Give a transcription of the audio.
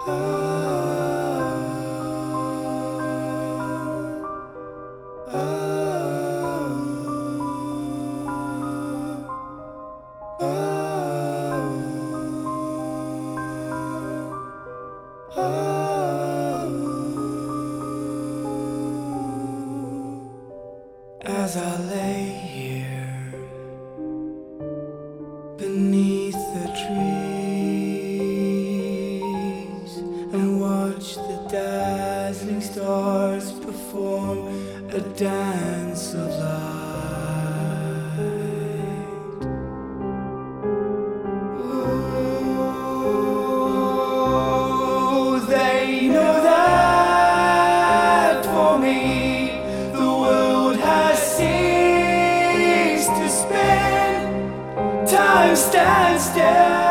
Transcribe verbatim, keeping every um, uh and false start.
As I lay here beneath the trees and watch the dazzling stars perform a dance of light. Oh, they know that for me the world has ceased to spin. Time stands still.